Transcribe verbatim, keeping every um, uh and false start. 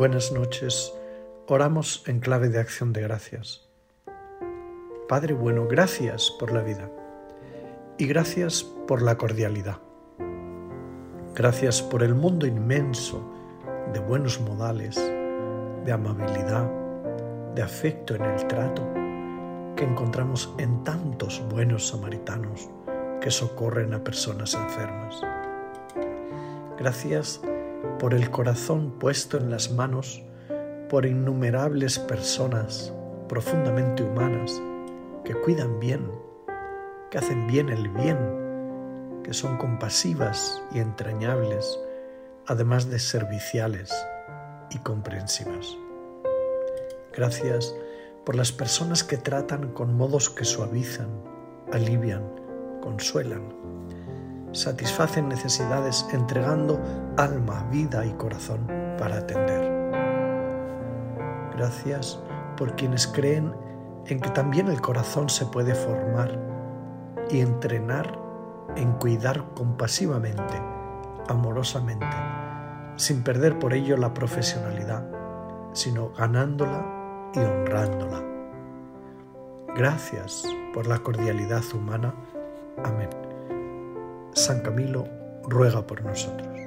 Buenas noches. Oramos en clave de acción de gracias. Padre bueno, gracias por la vida y gracias por la cordialidad. Gracias por el mundo inmenso de buenos modales, de amabilidad, de afecto en el trato que encontramos en tantos buenos samaritanos que socorren a personas enfermas. Gracias por el corazón puesto en las manos por innumerables personas profundamente humanas que cuidan bien, que hacen bien el bien, que son compasivas y entrañables, además de serviciales y comprensivas. Gracias por las personas que tratan con modos que suavizan, alivian, consuelan, satisfacen necesidades entregando alma, vida y corazón para atender. Gracias por quienes creen en que también el corazón se puede formar y entrenar en cuidar compasivamente, amorosamente, sin perder por ello la profesionalidad, sino ganándola y honrándola. Gracias por la cordialidad humana. Amén. San Camilo ruega por nosotros.